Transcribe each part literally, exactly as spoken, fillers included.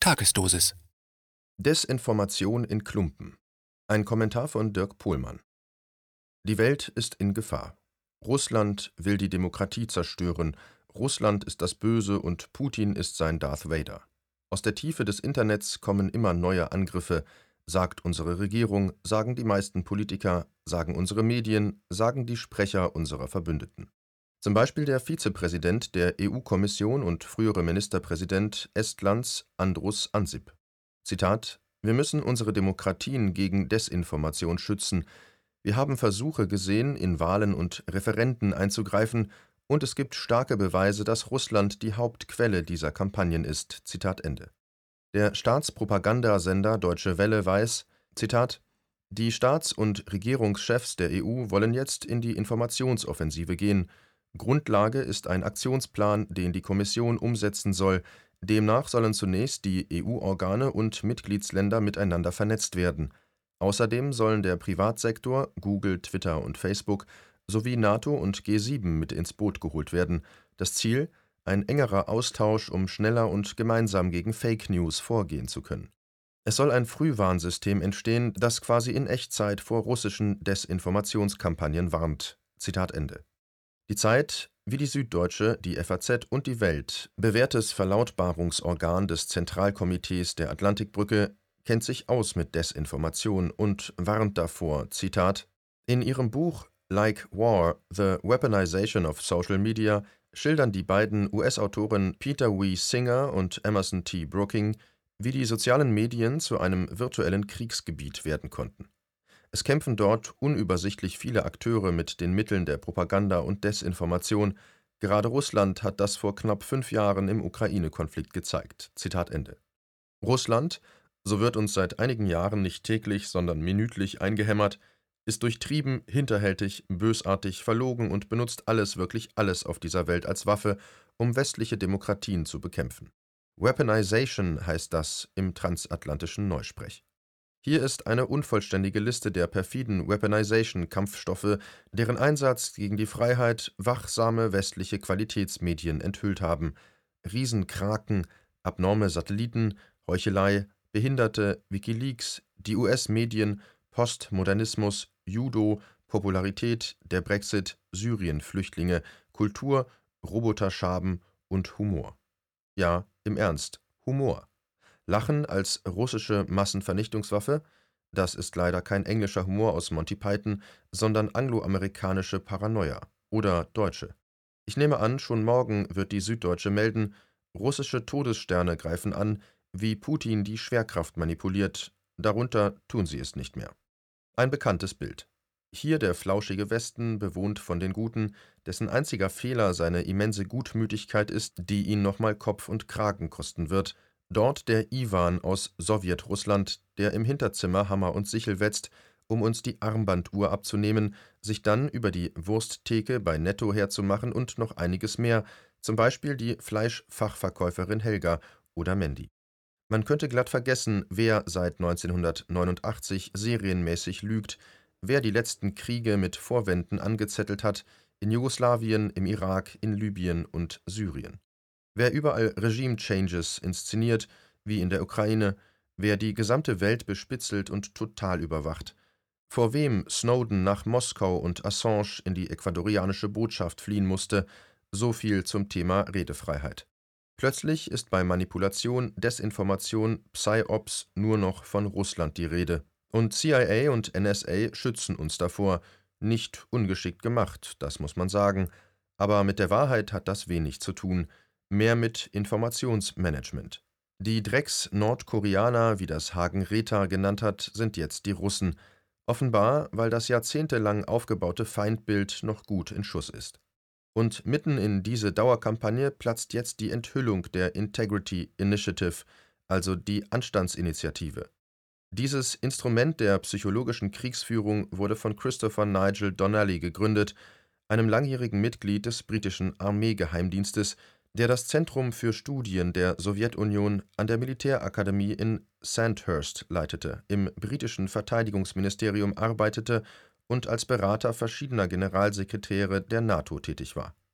Tagesdosis. Desinformation in Klumpen. Ein Kommentar von Dirk Pohlmann. Die Welt ist in Gefahr. Russland will die Demokratie zerstören. Russland ist das Böse und Putin ist sein Darth Vader. Aus der Tiefe des Internets kommen immer neue Angriffe, sagt unsere Regierung, sagen die meisten Politiker, sagen unsere Medien, sagen die Sprecher unserer Verbündeten. Zum Beispiel der Vizepräsident der E U-Kommission und frühere Ministerpräsident Estlands Andrus Ansip. Zitat: Wir müssen unsere Demokratien gegen Desinformation schützen. Wir haben Versuche gesehen, in Wahlen und Referenden einzugreifen, und es gibt starke Beweise, dass Russland die Hauptquelle dieser Kampagnen ist. Zitat Ende. Der Staatspropagandasender Deutsche Welle weiß, Zitat: Die Staats- und Regierungschefs der E U wollen jetzt in die Informationsoffensive gehen. Grundlage ist ein Aktionsplan, den die Kommission umsetzen soll. Demnach sollen zunächst die E U-Organe und Mitgliedsländer miteinander vernetzt werden. Außerdem sollen der Privatsektor, Google, Twitter und Facebook, sowie NATO und G sieben mit ins Boot geholt werden. Das Ziel: ein engerer Austausch, um schneller und gemeinsam gegen Fake News vorgehen zu können. Es soll ein Frühwarnsystem entstehen, das quasi in Echtzeit vor russischen Desinformationskampagnen warnt. Zitat Ende. Die Zeit, wie die Süddeutsche, die F A Z und die Welt, bewährtes Verlautbarungsorgan des Zentralkomitees der Atlantikbrücke, kennt sich aus mit Desinformation und warnt davor, Zitat: In ihrem Buch Like War, The Weaponization of Social Media schildern die beiden U S-Autoren Peter W. Singer und Emerson T. Brooking, wie die sozialen Medien zu einem virtuellen Kriegsgebiet werden konnten. Es kämpfen dort unübersichtlich viele Akteure mit den Mitteln der Propaganda und Desinformation. Gerade Russland hat das vor knapp fünf Jahren im Ukraine-Konflikt gezeigt. Zitat Ende. Russland, so wird uns seit einigen Jahren nicht täglich, sondern minütlich eingehämmert, ist durchtrieben, hinterhältig, bösartig, verlogen und benutzt alles, wirklich alles auf dieser Welt als Waffe, um westliche Demokratien zu bekämpfen. Weaponization heißt das im transatlantischen Neusprech. Hier ist eine unvollständige Liste der perfiden Weaponization-Kampfstoffe, deren Einsatz gegen die Freiheit wachsame westliche Qualitätsmedien enthüllt haben: Riesenkraken, abnorme Satelliten, Heuchelei, behinderte WikiLeaks, die U S-Medien, Postmodernismus, Judo, Popularität, der Brexit, Syrien-Flüchtlinge, Kultur, Roboterschaben und Humor. Ja, im Ernst, Humor. Lachen als russische Massenvernichtungswaffe? Das ist leider kein englischer Humor aus Monty Python, sondern angloamerikanische Paranoia oder deutsche. Ich nehme an, schon morgen wird die Süddeutsche melden, russische Todessterne greifen an, wie Putin die Schwerkraft manipuliert, darunter tun sie es nicht mehr. Ein bekanntes Bild. Hier der flauschige Westen, bewohnt von den Guten, dessen einziger Fehler seine immense Gutmütigkeit ist, die ihn nochmal Kopf und Kragen kosten wird. Dort der Iwan aus Sowjetrussland, der im Hinterzimmer Hammer und Sichel wetzt, um uns die Armbanduhr abzunehmen, sich dann über die Wursttheke bei Netto herzumachen und noch einiges mehr, zum Beispiel die Fleischfachverkäuferin Helga oder Mandy. Man könnte glatt vergessen, wer seit neunzehnhundertneunundachtzig serienmäßig lügt, wer die letzten Kriege mit Vorwänden angezettelt hat, in Jugoslawien, im Irak, in Libyen und Syrien. Wer überall Regime-Changes inszeniert, wie in der Ukraine, wer die gesamte Welt bespitzelt und total überwacht, vor wem Snowden nach Moskau und Assange in die ecuadorianische Botschaft fliehen musste, so viel zum Thema Redefreiheit. Plötzlich ist bei Manipulation, Desinformation, Psy-Ops nur noch von Russland die Rede. Und C I A und N S A schützen uns davor. Nicht ungeschickt gemacht, das muss man sagen. Aber mit der Wahrheit hat das wenig zu tun. Mehr mit Informationsmanagement. Die Drecks-Nordkoreaner, wie das Hagen Reta genannt hat, sind jetzt die Russen. Offenbar, weil das jahrzehntelang aufgebaute Feindbild noch gut in Schuss ist. Und mitten in diese Dauerkampagne platzt jetzt die Enthüllung der Integrity Initiative, also die Anstandsinitiative. Dieses Instrument der psychologischen Kriegsführung wurde von Christopher Nigel Donnelly gegründet, einem langjährigen Mitglied des britischen Armeegeheimdienstes, der das Zentrum für Studien der Sowjetunion an der Militärakademie in Sandhurst leitete, im britischen Verteidigungsministerium arbeitete und als Berater verschiedener Generalsekretäre der NATO tätig war.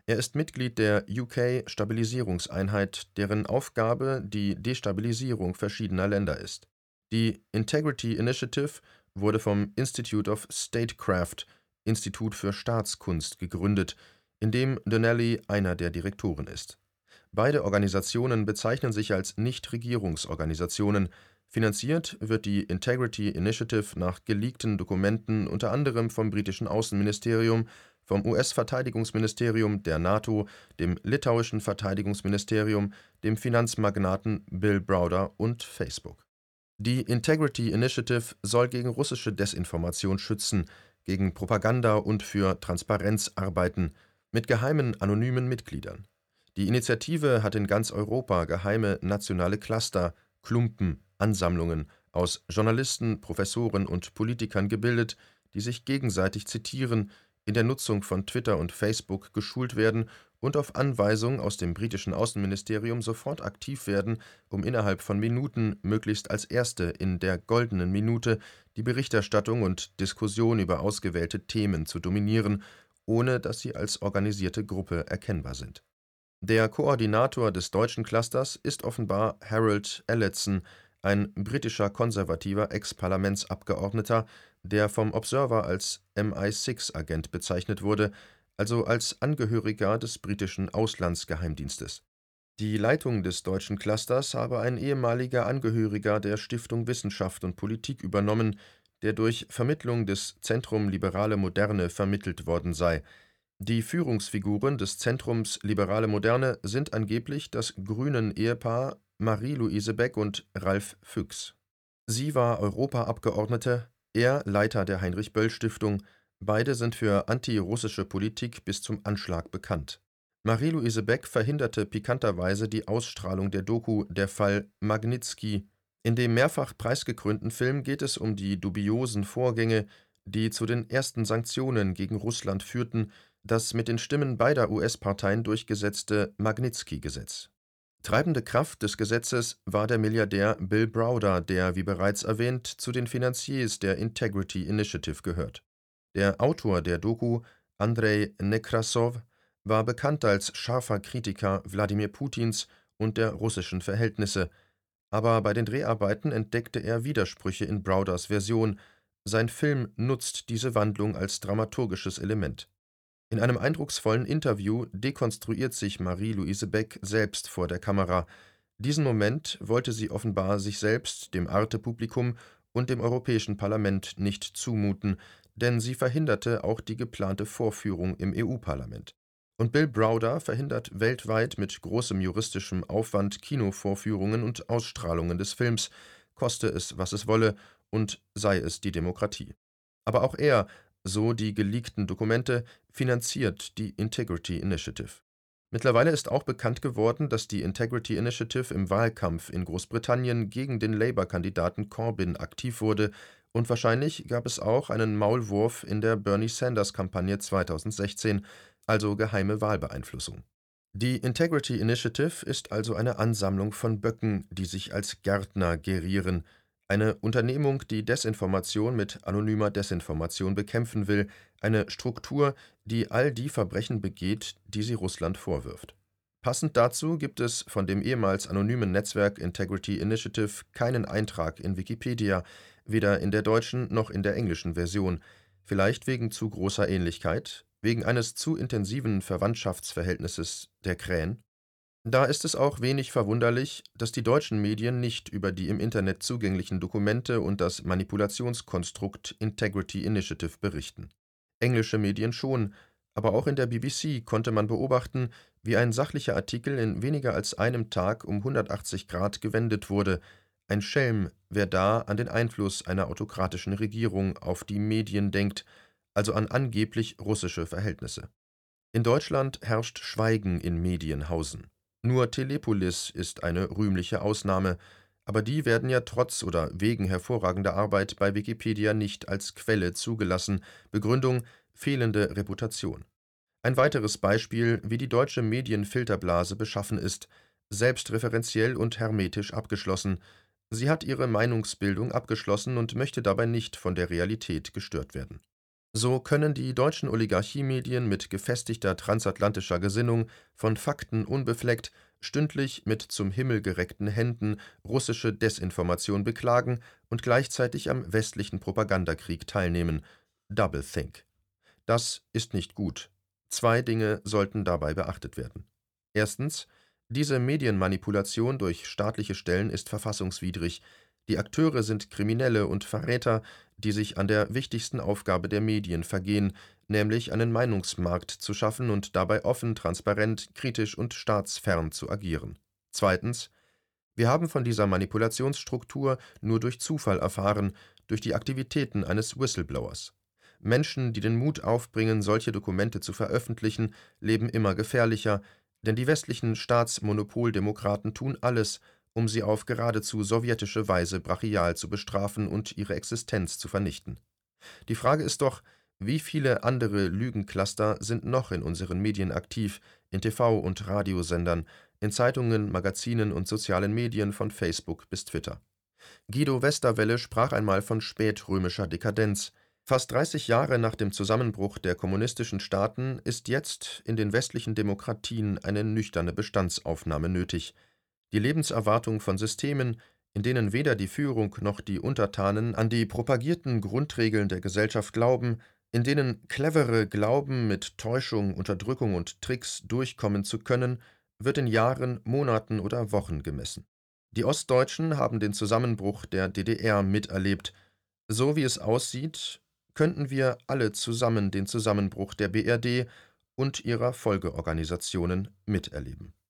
Er ist Mitglied der U K-Stabilisierungseinheit, deren Aufgabe die Destabilisierung verschiedener Länder ist. Die Integrity Initiative wurde vom Institute of Statecraft (Institut für Staatskunst) gegründet, in dem Donnelly einer der Direktoren ist. Beide Organisationen bezeichnen sich als Nichtregierungsorganisationen. Finanziert wird die Integrity Initiative nach geleakten Dokumenten unter anderem vom britischen Außenministerium, vom U S-Verteidigungsministerium, der NATO, dem litauischen Verteidigungsministerium, dem Finanzmagnaten Bill Browder und Facebook. Die Integrity Initiative soll gegen russische Desinformation schützen, gegen Propaganda und für Transparenz arbeiten, mit geheimen anonymen Mitgliedern. Die Initiative hat in ganz Europa geheime nationale Cluster, Klumpen, Ansammlungen aus Journalisten, Professoren und Politikern gebildet, die sich gegenseitig zitieren, in der Nutzung von Twitter und Facebook geschult werden und auf Anweisung aus dem britischen Außenministerium sofort aktiv werden, um innerhalb von Minuten, möglichst als Erste in der „ goldenen Minute “, die Berichterstattung und Diskussion über ausgewählte Themen zu dominieren, ohne dass sie als organisierte Gruppe erkennbar sind. Der Koordinator des deutschen Clusters ist offenbar Harold Elledson, ein britischer konservativer Ex-Parlamentsabgeordneter, der vom Observer als M I sechs Agent bezeichnet wurde, also als Angehöriger des britischen Auslandsgeheimdienstes. Die Leitung des deutschen Clusters habe ein ehemaliger Angehöriger der Stiftung Wissenschaft und Politik übernommen, der durch Vermittlung des Zentrum Liberale Moderne vermittelt worden sei. Die Führungsfiguren des Zentrums Liberale Moderne sind angeblich das Grünen-Ehepaar Marie-Louise Beck und Ralf Füchs. Sie war Europaabgeordnete, er Leiter der Heinrich-Böll-Stiftung, beide sind für antirussische Politik bis zum Anschlag bekannt. Marie-Louise Beck verhinderte pikanterweise die Ausstrahlung der Doku Der Fall Magnitski. In dem mehrfach preisgekrönten Film geht es um die dubiosen Vorgänge, die zu den ersten Sanktionen gegen Russland führten, das mit den Stimmen beider U S-Parteien durchgesetzte Magnitski-Gesetz. Treibende Kraft des Gesetzes war der Milliardär Bill Browder, der, wie bereits erwähnt, zu den Finanziers der Integrity Initiative gehört. Der Autor der Doku, Andrei Nekrassow, war bekannt als scharfer Kritiker Wladimir Putins und der russischen Verhältnisse, aber bei den Dreharbeiten entdeckte er Widersprüche in Browders Version. Sein Film nutzt diese Wandlung als dramaturgisches Element. In einem eindrucksvollen Interview dekonstruiert sich Marie-Louise Beck selbst vor der Kamera. Diesen Moment wollte sie offenbar sich selbst, dem Arte-Publikum und dem Europäischen Parlament nicht zumuten, denn sie verhinderte auch die geplante Vorführung im E U-Parlament. Und Bill Browder verhindert weltweit mit großem juristischem Aufwand Kinovorführungen und Ausstrahlungen des Films, koste es, was es wolle, und sei es die Demokratie. Aber auch er, so die geleakten Dokumente, finanziert die Integrity Initiative. Mittlerweile ist auch bekannt geworden, dass die Integrity Initiative im Wahlkampf in Großbritannien gegen den Labour-Kandidaten Corbyn aktiv wurde, und wahrscheinlich gab es auch einen Maulwurf in der Bernie-Sanders-Kampagne zweitausendsechzehn, also geheime Wahlbeeinflussung. Die Integrity Initiative ist also eine Ansammlung von Böcken, die sich als Gärtner gerieren, eine Unternehmung, die Desinformation mit anonymer Desinformation bekämpfen will, eine Struktur, die all die Verbrechen begeht, die sie Russland vorwirft. Passend dazu gibt es von dem ehemals anonymen Netzwerk Integrity Initiative keinen Eintrag in Wikipedia, weder in der deutschen noch in der englischen Version, vielleicht wegen zu großer Ähnlichkeit, wegen eines zu intensiven Verwandtschaftsverhältnisses der Krähen. Da ist es auch wenig verwunderlich, dass die deutschen Medien nicht über die im Internet zugänglichen Dokumente und das Manipulationskonstrukt Integrity Initiative berichten. Englische Medien schon, aber auch in der B B C konnte man beobachten, wie ein sachlicher Artikel in weniger als einem Tag um hundertachtzig Grad gewendet wurde. Ein Schelm, wer da an den Einfluss einer autokratischen Regierung auf die Medien denkt, also an angeblich russische Verhältnisse. In Deutschland herrscht Schweigen in Medienhausen. Nur Telepolis ist eine rühmliche Ausnahme, aber die werden ja trotz oder wegen hervorragender Arbeit bei Wikipedia nicht als Quelle zugelassen, Begründung: fehlende Reputation. Ein weiteres Beispiel, wie die deutsche Medienfilterblase beschaffen ist: selbstreferenziell und hermetisch abgeschlossen. Sie hat ihre Meinungsbildung abgeschlossen und möchte dabei nicht von der Realität gestört werden. So können die deutschen Oligarchiemedien mit gefestigter transatlantischer Gesinnung, von Fakten unbefleckt, stündlich mit zum Himmel gereckten Händen russische Desinformation beklagen und gleichzeitig am westlichen Propagandakrieg teilnehmen. Doublethink. Das ist nicht gut. Zwei Dinge sollten dabei beachtet werden. Erstens: Diese Medienmanipulation durch staatliche Stellen ist verfassungswidrig. Die Akteure sind Kriminelle und Verräter, die sich an der wichtigsten Aufgabe der Medien vergehen, nämlich einen Meinungsmarkt zu schaffen und dabei offen, transparent, kritisch und staatsfern zu agieren. Zweitens: Wir haben von dieser Manipulationsstruktur nur durch Zufall erfahren, durch die Aktivitäten eines Whistleblowers. Menschen, die den Mut aufbringen, solche Dokumente zu veröffentlichen, leben immer gefährlicher, denn die westlichen Staatsmonopoldemokraten tun alles, um sie auf geradezu sowjetische Weise brachial zu bestrafen und ihre Existenz zu vernichten. Die Frage ist doch: Wie viele andere Lügencluster sind noch in unseren Medien aktiv, in T V- und Radiosendern, in Zeitungen, Magazinen und sozialen Medien von Facebook bis Twitter? Guido Westerwelle sprach einmal von spätrömischer Dekadenz. Fast dreißig Jahre nach dem Zusammenbruch der kommunistischen Staaten ist jetzt in den westlichen Demokratien eine nüchterne Bestandsaufnahme nötig. Die Lebenserwartung von Systemen, in denen weder die Führung noch die Untertanen an die propagierten Grundregeln der Gesellschaft glauben, in denen Clevere glauben, mit Täuschung, Unterdrückung und Tricks durchkommen zu können, wird in Jahren, Monaten oder Wochen gemessen. Die Ostdeutschen haben den Zusammenbruch der D D R miterlebt. So wie es aussieht, könnten wir alle zusammen den Zusammenbruch der B R D und ihrer Folgeorganisationen miterleben.